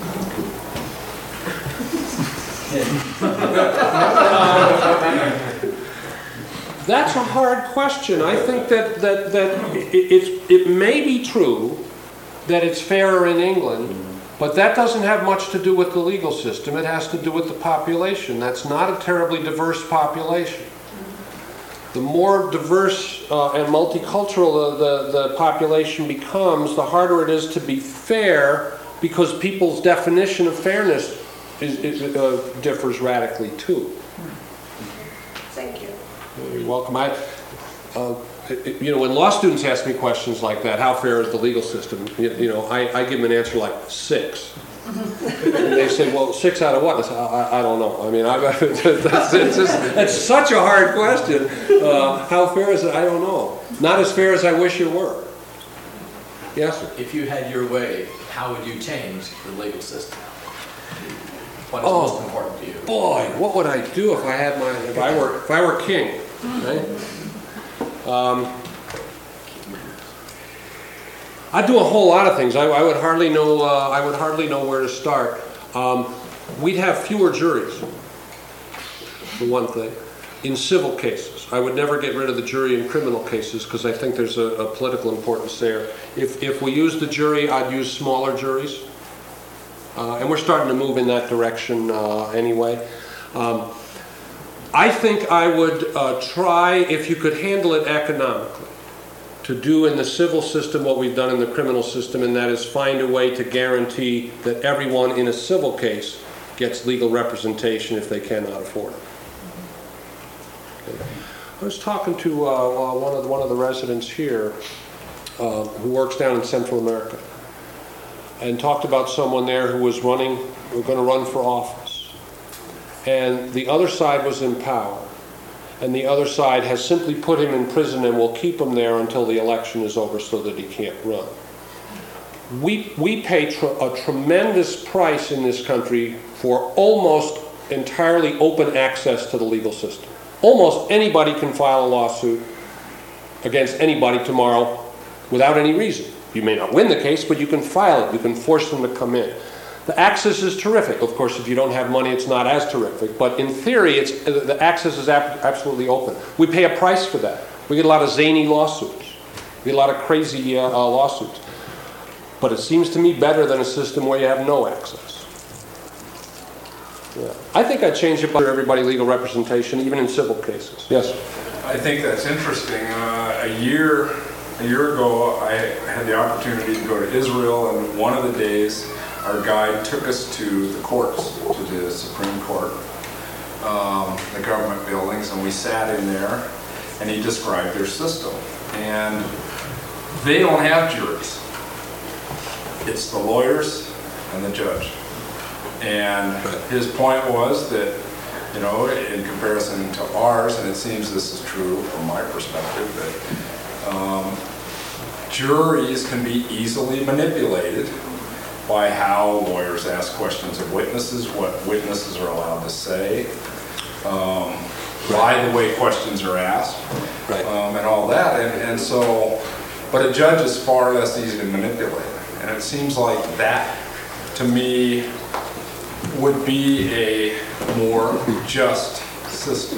That's a hard question. I think that, that, that it, it, it may be true that it's fairer in England, but that doesn't have much to do with the legal system. It has to do with the population. That's not a terribly diverse population. The more diverse uh, and multicultural the, the, the population becomes, the harder it is to be fair because people's definition of fairness is, is, uh, differs radically too. Thank you. You're welcome. I, uh, it, you know, when law students ask me questions like that, how fair is the legal system? You, you know, I, I give them an answer like six. And they say, well, six out of what? I say, I, I don't know. I mean, I, that's, it's just, that's such a hard question. Uh, how fair is it? I don't know. Not as fair as I wish it were. Yes, sir? If you had your way, how would you change the legal system? What is Oh. most important to you? Boy, what would I do if I had my, if I were, if I were king? Right? Um, I'd do a whole lot of things. I, I would hardly know. Uh, I would hardly know where to start. Um, we'd have fewer juries, for one thing. In civil cases, I would never get rid of the jury in criminal cases because I think there's a, a political importance there. If if we use the jury, I'd use smaller juries, uh, and we're starting to move in that direction uh, anyway. Um, I think I would uh, try, if you could handle it economically, to do in the civil system what we've done in the criminal system, and that is find a way to guarantee that everyone in a civil case gets legal representation if they cannot afford it. Okay. I was talking to uh, one of the, one of the residents here uh, who works down in Central America, and talked about someone there who was running, who was going to run for office, and the other side was in power. And the other side has simply put him in prison and will keep him there until the election is over so that he can't run. We, we pay tr a tremendous price in this country for almost entirely open access to the legal system. Almost anybody can file a lawsuit against anybody tomorrow without any reason. You may not win the case, but you can file it. You can force them to come in. The access is terrific. Of course, if you don't have money, it's not as terrific. But in theory, it's, the access is ab absolutely open. We pay a price for that. We get a lot of zany lawsuits. We get a lot of crazy uh, uh, lawsuits. But it seems to me better than a system where you have no access. Yeah. I think I'd change it for everybody legal representation, even in civil cases. Yes? I think that's interesting. Uh, a year, a year ago, I had the opportunity to go to Israel, and one of the days, our guide took us to the courts, to the Supreme Court, um, the government buildings, and we sat in there, and he described their system. And they don't have juries. It's the lawyers and the judge. And his point was that, you know, in comparison to ours, and it seems this is true from my perspective, that um, juries can be easily manipulated by how lawyers ask questions of witnesses, what witnesses are allowed to say, um, by the way questions are asked, Right. um, and all that. And, and so, but a judge is far less easy to manipulate. And it seems like that, to me, would be a more just system.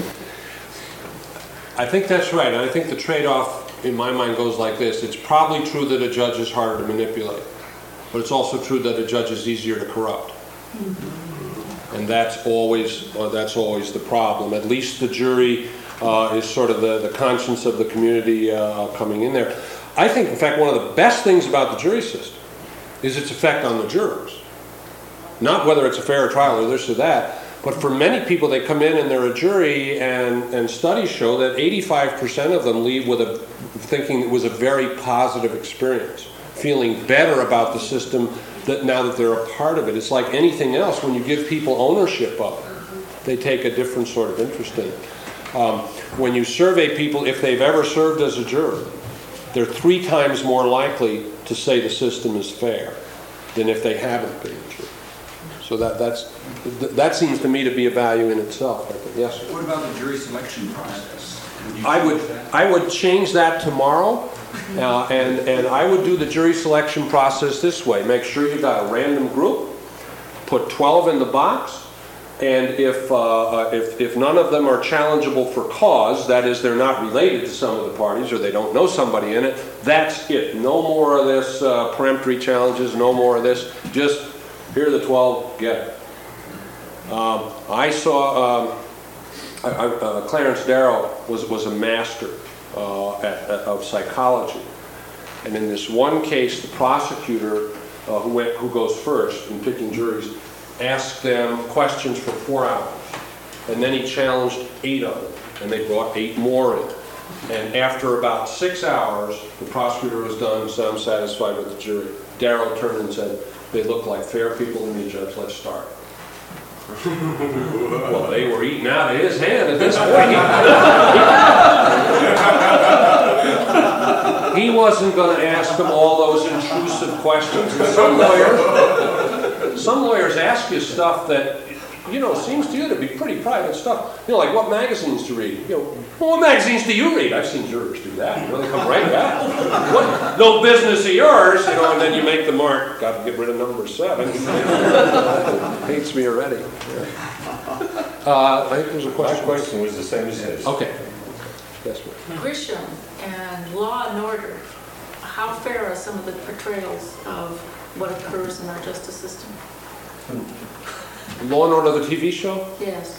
I think that's right, and I think the trade-off in my mind goes like this. It's probably true that a judge is harder to manipulate, but it's also true that a judge is easier to corrupt. And that's always, uh, that's always the problem. At least the jury uh, is sort of the, the conscience of the community uh, coming in there. I think, in fact, one of the best things about the jury system is its effect on the jurors. Not whether it's a fair trial or this or that, but for many people, they come in and they're a jury, and, and studies show that eighty-five percent of them leave with a thinking it was a very positive experience, feeling better about the system that now that they're a part of it. It's like anything else. When you give people ownership of it, they take a different sort of interest in it. Um, when you survey people, if they've ever served as a juror, they're three times more likely to say the system is fair than if they haven't been a juror. So that, that's, that seems to me to be a value in itself. I think. Yes? What about the jury selection process? Would you I change would, that? I would change that tomorrow, uh, and, and I would do the jury selection process this way. Make sure you got a random group, put twelve in the box, and if, uh, if, if none of them are challengeable for cause, that is, they're not related to some of the parties or they don't know somebody in it, that's it. No more of this uh, peremptory challenges, no more of this. Just, here are the twelve, get it. Um, I saw, um, I, I, uh, Clarence Darrow was, was a master uh, at, at, of psychology. And in this one case, the prosecutor uh, who, went, who goes first in picking juries asked them questions for four hours. And then he challenged eight of them, and they brought eight more in. And after about six hours, the prosecutor was done and said, I'm satisfied with the jury. Darrow turned and said, they look like fair people to me, Judge, let's start. Well, they were eating out of his hand at this point. He wasn't going to ask them all those intrusive questions. And some lawyers, some lawyers ask you stuff that, you know, seems to you to be pretty private stuff. You know, like what magazines to read. You know, well, what magazines do you read? I've seen jurors do that. You know, they come right back. What? No business of yours. You know, and then you make the mark. Got to get rid of number seven. Hates me already. Yeah. Uh, I think there's a question. My question was the same as his. Okay. Yes, ma'am. Grisham and Law and Order, how fair are some of the portrayals of what occurs in our justice system? Law and Order, the T V show? Yes.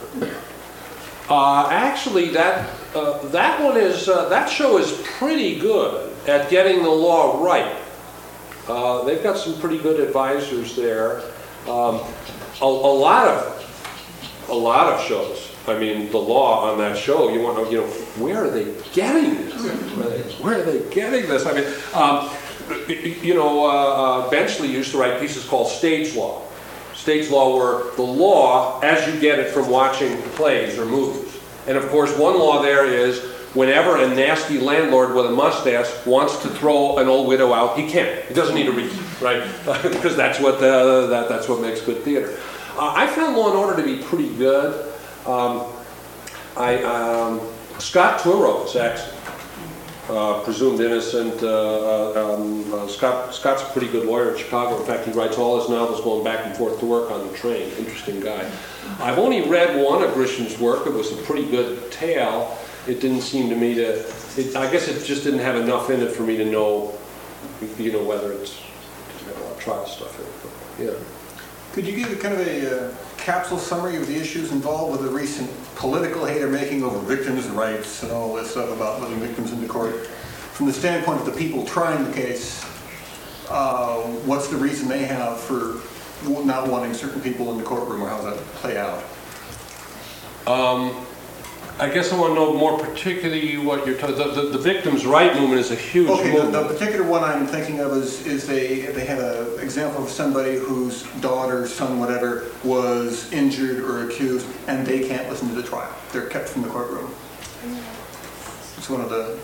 Uh, actually, that uh, that one is uh, that show is pretty good at getting the law right. Uh, they've got some pretty good advisors there. Um, a, a lot of a lot of shows. I mean, the law on that show. You want to, you know, where are they getting this? Where are they getting this? I mean, um, you know, uh, uh, Benchley used to write pieces called Stage Law. Stage law were the law as you get it from watching plays or movies. And of course, one law there is whenever a nasty landlord with a mustache wants to throw an old widow out, he can. He doesn't need a reason, right? Because that's what the, that, that's what makes good theater. Uh, I found Law and Order to be pretty good. Um, I um, Scott Turow is excellent. Uh, presumed innocent. Uh, um, uh, Scott, Scott's a pretty good lawyer in Chicago. In fact, he writes all his novels going back and forth to work on the train. Interesting guy. I've only read one of Grisham's work. It was a pretty good tale. It didn't seem to me to, it, I guess it just didn't have enough in it for me to know, you know, whether it's, it doesn't have a lot of trial stuff in it. But, yeah. Could you give a kind of a uh, capsule summary of the issues involved with the recent political hay they're making over victims' rights and all this stuff about letting victims into court. From the standpoint of the people trying the case, uh, what's the reason they have for not wanting certain people in the courtroom, or how does that play out? Um, I guess I want to know more particularly what you're talking, the, the, the victims' right movement is a huge Okay, the, movement. the particular one I'm thinking of is, is they, they had an example of somebody whose daughter, son, whatever, was injured or accused, and they can't listen to the trial. They're kept from the courtroom. It's one of the,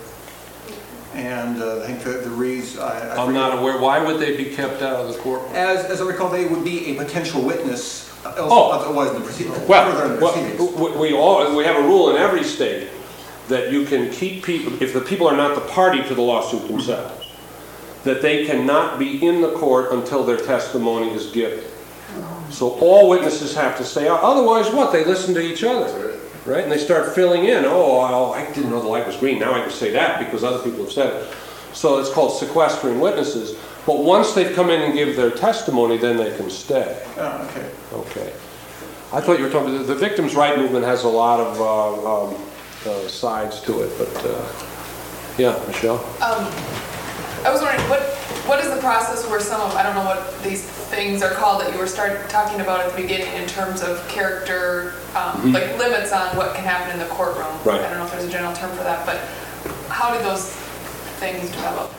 and uh, I think the, the reason, I, I I'm not aware, why would they be kept out of the courtroom? As, as I recall, they would be a potential witness, else- Oh. otherwise in the proceedings. Well, well, we we all, we have a rule in every state that you can keep people, if the people are not the party to the lawsuit themselves, that they cannot be in the court until their testimony is given. So all witnesses have to stay out, otherwise what? They listen to each other, right? And they start filling in, oh, oh, I didn't know the light was green, now I can say that because other people have said it. So it's called sequestering witnesses. But once they've come in and give their testimony, then they can stay. Oh, okay. Okay. I thought you were talking, the, the victims' right movement has a lot of uh, um, uh, sides to it, but, uh, yeah, Michelle? Um, I was wondering, what what is the process where some of, I don't know what these things are called that you were start talking about at the beginning in terms of character, um, Mm-hmm. like limits on what can happen in the courtroom. Right. I don't know if there's a general term for that, but how did those things develop?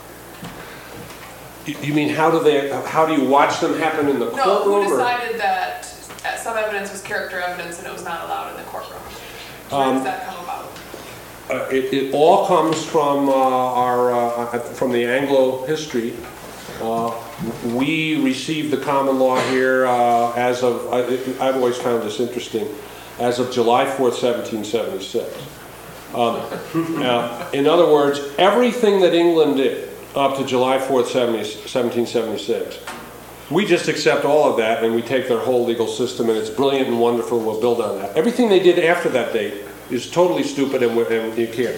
You you mean, how do they, how do you watch them happen in the No, courtroom? who or- decided that uh, some evidence was character evidence and it was not allowed in the courtroom? Where Um, does that come about? Uh, It, it all comes from uh, our, uh, from the Anglo history. Uh, We received the common law here uh, as of, I- I've always found this interesting, as of July fourth, seventeen seventy-six. Um, uh, In other words, everything that England did up to July fourth, seventeen seventy-six, we just accept all of that and we take their whole legal system and it's brilliant and wonderful, we'll build on that. Everything they did after that date is totally stupid and, we- and you can't.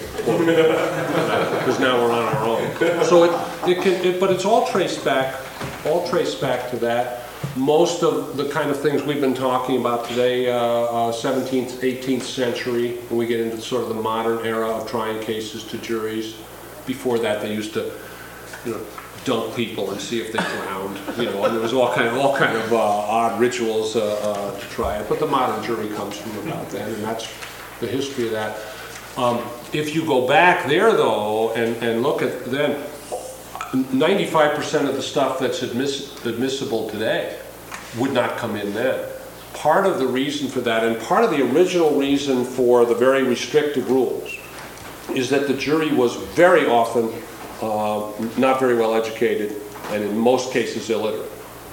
Because now we're on our own. So it, it can, it, but it's all traced back, all traced back to that. Most of the kind of things we've been talking about today, uh, uh, seventeenth, eighteenth century, when we get into sort of the modern era of trying cases to juries. Before that, they used to, you know, dunk people and see if they drowned, you know, and there was all kind of, all kind of uh, odd rituals uh, uh, to try it. But the modern jury comes from about then, and that's the history of that. Um, if you go back there, though, and, and look at then, ninety-five percent of the stuff that's admiss admissible today would not come in then. Part of the reason for that, and part of the original reason for the very restrictive rules, is that the jury was very often uh, not very well educated, and in most cases illiterate.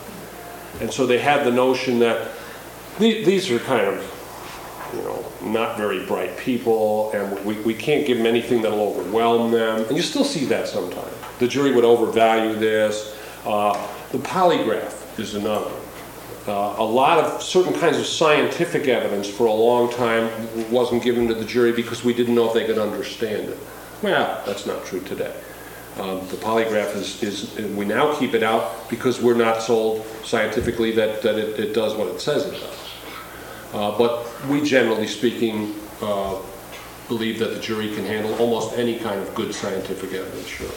And so they had the notion that the- these are kind of, you know, not very bright people, and we, we can't give them anything that'll overwhelm them. And you still see that sometimes. The jury would overvalue this. Uh, the polygraph is another. Uh, a lot of certain kinds of scientific evidence for a long time wasn't given to the jury because we didn't know if they could understand it. Well, that's not true today. Um, the polygraph is, is, we now keep it out because we're not sold scientifically that, that it, it does what it says it does. Uh, but we, generally speaking, uh, believe that the jury can handle almost any kind of good scientific evidence, sure.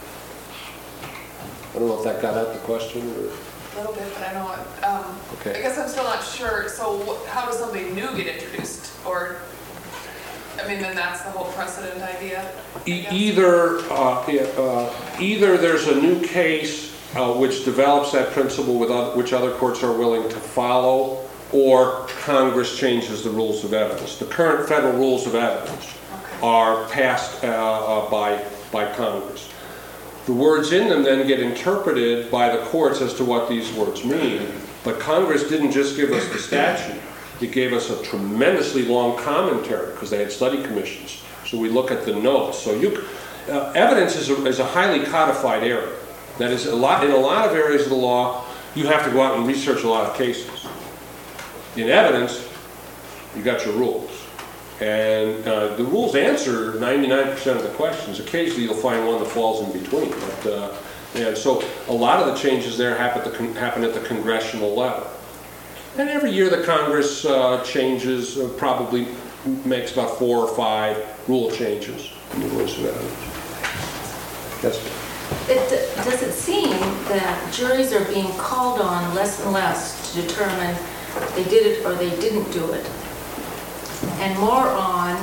I don't know if that got at the question, or... A little bit, but I know, it- um, Okay. I guess I'm still not sure, so wh- how does something new get introduced? Or, I mean, then that's the whole precedent idea? I E- guess? Either, uh, yeah, uh, either there's a new case uh, which develops that principle with oth- which other courts are willing to follow, or Congress changes the rules of evidence. The current federal rules of evidence Okay. are passed uh, uh, by, by Congress. The words in them then get interpreted by the courts as to what these words mean, but Congress didn't just give us the statute. It gave us a tremendously long commentary because they had study commissions. So we look at the notes. So you, uh, evidence is a, is a highly codified area. That is, a lot, in a lot of areas of the law, you have to go out and research a lot of cases. In evidence, you got your rules. And uh, the rules answer ninety-nine percent of the questions. Occasionally you'll find one that falls in between. But, uh, and so a lot of the changes there happen at the, con happen at the congressional level. And every year the Congress uh, changes, uh, probably makes about four or five rule changes in the rules of evidence. Yes, ma'am. It, does it seem that juries are being called on less and less to determine they did it or they didn't do it? And more on,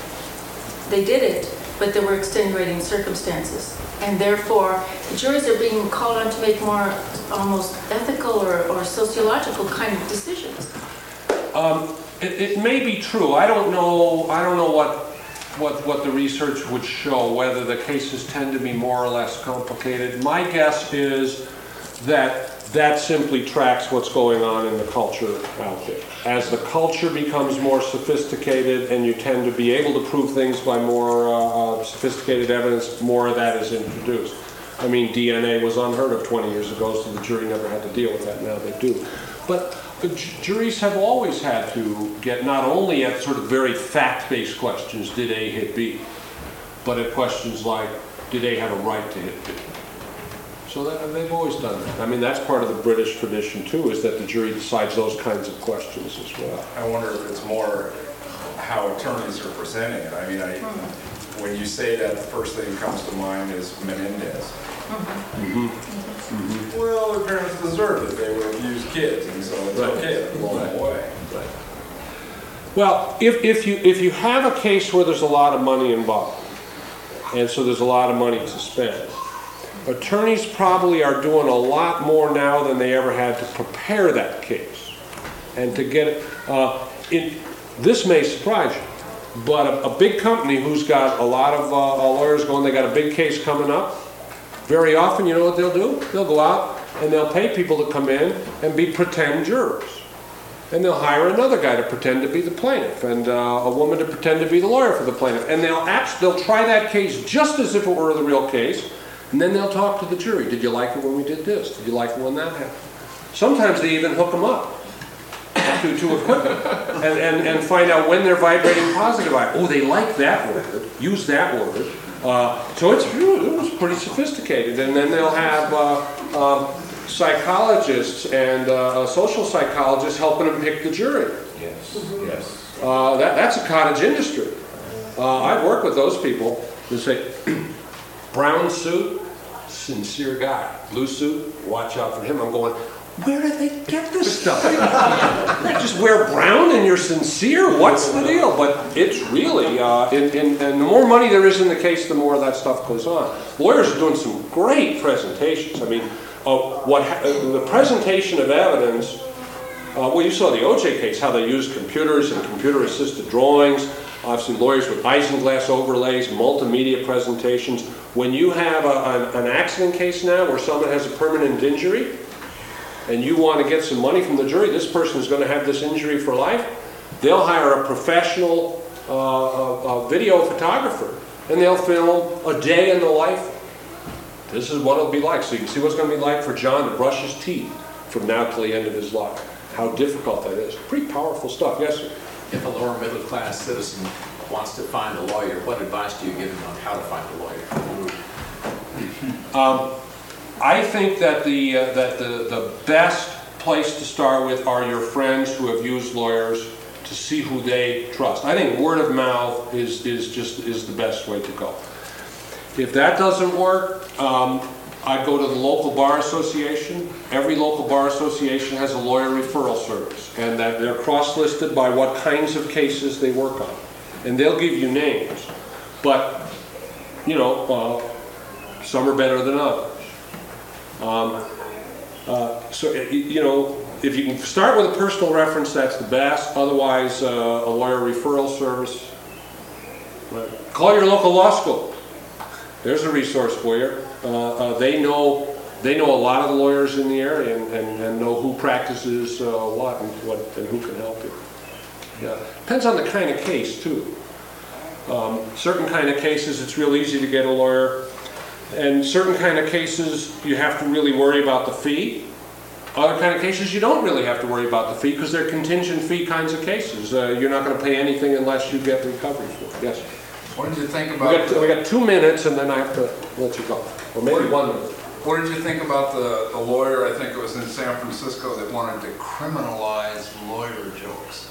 they did it, but there were extenuating circumstances. And therefore, the juries are being called on to make more almost ethical or, or sociological kind of decisions. Um, it, it may be true. I don't know. I don't know what what what the research would show, whether the cases tend to be more or less complicated. My guess is that that simply tracks what's going on in the culture out there. As the culture becomes more sophisticated and you tend to be able to prove things by more uh, sophisticated evidence, more of that is introduced. I mean, D N A was unheard of twenty years ago, so the jury never had to deal with that. Now they do. But the juries have always had to get not only at sort of very fact-based questions, did A hit B, but at questions like, did A have a right to hit B? So that, they've always done that. I mean, that's part of the British tradition too, is that the jury decides those kinds of questions as well. I wonder if it's more how attorneys are presenting it. I mean, I, when you say that, the first thing that comes to mind is Menendez. Mm-hmm. Mm-hmm. Well, their parents deserved it. They were abused kids, and so it's Right. okay to blow them away. Right. Well, if, if, you, if you have a case where there's a lot of money involved, and so there's a lot of money to spend, attorneys probably are doing a lot more now than they ever had to prepare that case. And to get it, uh, it this may surprise you, but a, a big company who's got a lot of uh, lawyers going, they got a big case coming up, very often, you know what they'll do? They'll go out and they'll pay people to come in and be pretend jurors. And they'll hire another guy to pretend to be the plaintiff, and uh, a woman to pretend to be the lawyer for the plaintiff. And they'll act, they'll try that case just as if it were the real case, and then they'll talk to the jury. Did you like it when we did this? Did you like it when that happened? Sometimes they even hook them up to, to equipment and, and, and find out when they're vibrating positive. Oh, they like that word. Use that word. Uh, so it's it was pretty sophisticated. And then they'll have uh, uh, psychologists and uh, social psychologists helping them pick the jury. Yes, yes. Uh, that, that's a cottage industry. Uh, I've worked with those people who say, brown suit, sincere guy. Blue suit, watch out for him. I'm going, where do they get this stuff? They just wear brown and you're sincere? What's the deal? But it's really, uh, in, in, and the more money there is in the case, the more of that stuff goes on. Lawyers are doing some great presentations. I mean, uh, what ha- uh, the presentation of evidence, uh, well, you saw the O J case, how they used computers and computer-assisted drawings. Obviously, lawyers with isinglass overlays, multimedia presentations. When you have a, an, an accident case now where someone has a permanent injury, and you want to get some money from the jury, this person is going to have this injury for life, they'll hire a professional uh, a, a video photographer, and they'll film a day in the life. This is what it'll be like. So you can see what it's going to be like for John to brush his teeth from now till the end of his life. How difficult that is. Pretty powerful stuff. Yes, sir? If a lower middle class citizen wants to find a lawyer, what advice do you give them on how to find a lawyer? Um, I think that the uh, that the, the best place to start with are your friends who have used lawyers, to see who they trust. I think word of mouth is is just is the best way to go. If that doesn't work, um, I'd go to the local bar association. Every local bar association has a lawyer referral service, and that they're cross-listed by what kinds of cases they work on, and they'll give you names. But you know, uh, some are better than others. Um, uh, so, you know, if you can start with a personal reference, that's the best. Otherwise, uh, a lawyer referral service. Right. Call your local law school. There's a resource for you. Uh, uh, they know they know a lot of the lawyers in the area and, and, and know who practices uh, what and what and who can help you. Yeah, depends on the kind of case too. Um, certain kind of cases, it's real easy to get a lawyer. And certain kind of cases, you have to really worry about the fee. Other kind of cases, you don't really have to worry about the fee because they're contingent fee kinds of cases. Uh, you're not going to pay anything unless you get recovery for it. Yes? What did you think We about... got, we got two minutes and then I have to let you go. Or maybe one minute. What did you think about the, the lawyer, I think it was in San Francisco, that wanted to criminalize lawyer jokes?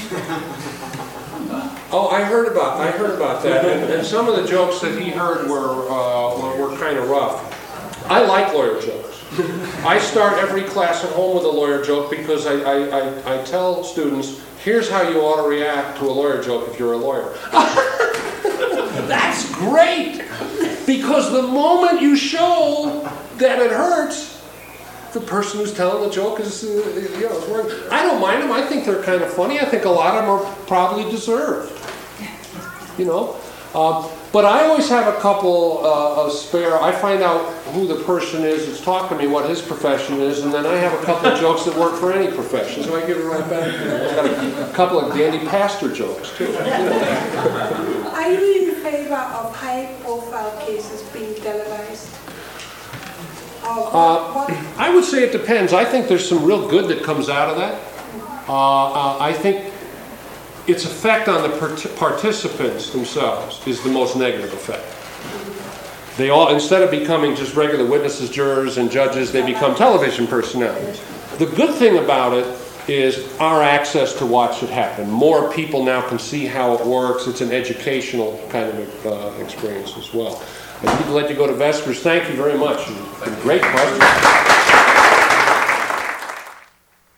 Oh, I heard about, I heard about that, and, and some of the jokes that he heard were, uh, were, were kind of rough. I like lawyer jokes. I start every class at home with a lawyer joke because I, I, I, I tell students, here's how you ought to react to a lawyer joke if you're a lawyer. That's great! Because the moment you show that it hurts, the person who's telling the joke is, uh, you know, is worried. I don't mind them. I think they're kind of funny. I think a lot of them are probably deserved. You know? Um, but I always have a couple uh, of spare. I find out who the person is that's talking to me, what his profession is, and then I have a couple of jokes that work for any profession, so I give it right back. I've got a, a couple of dandy pastor jokes, too. You know? Are you in favor of high-profile cases being televised? Or Uh, what- I would say it depends. I think there's some real good that comes out of that. Uh, uh, I think its effect on the part- participants themselves is the most negative effect. They all, instead of becoming just regular witnesses, jurors, and judges, they become television personalities. The good thing about it is our access to watch it happen. More people now can see how it works. It's an educational kind of uh, experience as well. I need to let you go to Vespers. Thank you very much. Great question.